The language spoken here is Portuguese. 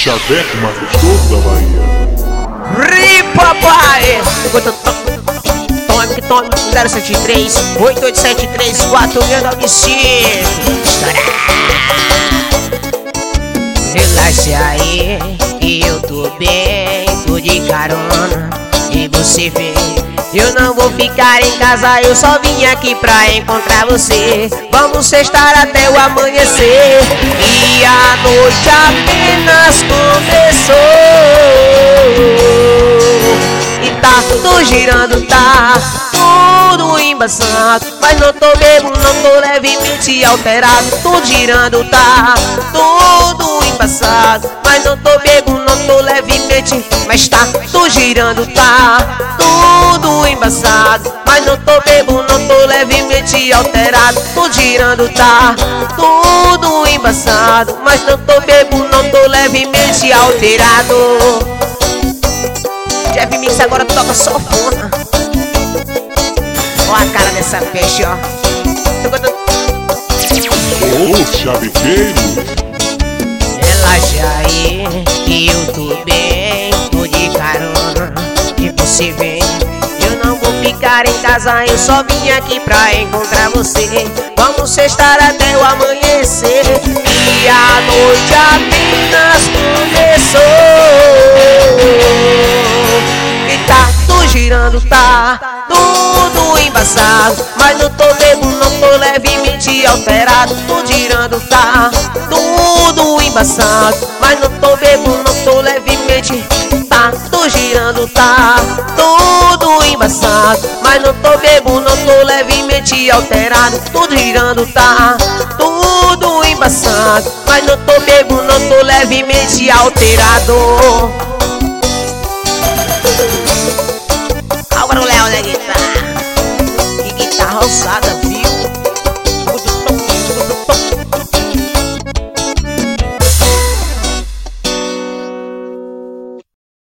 chaveco mais gostoso da Bahia. Ri, papai! Tome, 073 8873 4695. Relaxe aí, que eu tô bem, tô de carona e você vem. Eu não vou ficar em casa, eu só vim aqui pra encontrar você. Vamos sextar até o amanhecer e a noite apenas começou. E tá tudo girando, tá tudo embaçado, mas não tô bebo, não tô levemente alterado. Tudo girando, tá tudo embaçado, mas não tô bebo, não tô levemente. Mas tá tudo girando, tá tudo embaçado, mas não tô bebo, não tô levemente alterado. Tudo girando, tá tudo embaçado, mas não tô bebo, não tô levemente alterado. Jeff Mix agora toca sanfona. Ó a cara dessa peixe, ó. Ô, chavequeiro! Relaxa aí, que eu tô bem, tô de carona e você vem. Eu não vou ficar em casa, eu só vim aqui pra encontrar você. Vamos sextar até o amanhecer e a noite apenas começou. E tá tudo girando, tá tudo embaçado, mas não tô bebo, não tô levemente alterado. Tudo girando, tá tudo embaçado, mas não tô bebo, não tô levemente. Tá tudo girando, tá tudo embaçado, mas não tô bebo, não tô levemente alterado. Tudo girando, tá tudo embaçado, mas não tô bebo, não tô levemente alterado. Agora o Léo da guitarra, que guitarra ousada.